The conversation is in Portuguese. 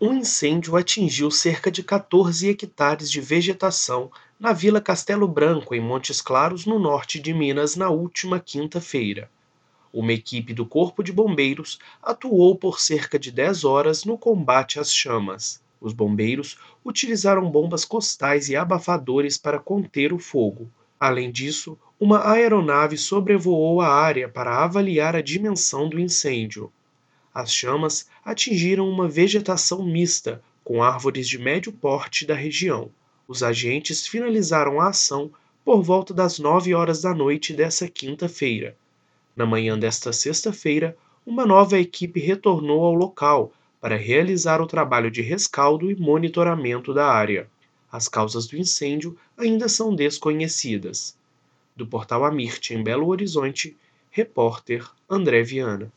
Um incêndio atingiu cerca de 14 hectares de vegetação na Vila Castelo Branco, em Montes Claros, no norte de Minas, na última quinta-feira. Uma equipe do Corpo de Bombeiros atuou por cerca de 10 horas no combate às chamas. Os bombeiros utilizaram bombas costais e abafadores para conter o fogo. Além disso, uma aeronave sobrevoou a área para avaliar a dimensão do incêndio. As chamas atingiram uma vegetação mista, com árvores de médio porte da região. Os agentes finalizaram a ação por volta das 9 horas da noite dessa quinta-feira. Na manhã desta sexta-feira, uma nova equipe retornou ao local para realizar o trabalho de rescaldo e monitoramento da área. As causas do incêndio ainda são desconhecidas. Do portal Amirte, em Belo Horizonte, repórter André Viana.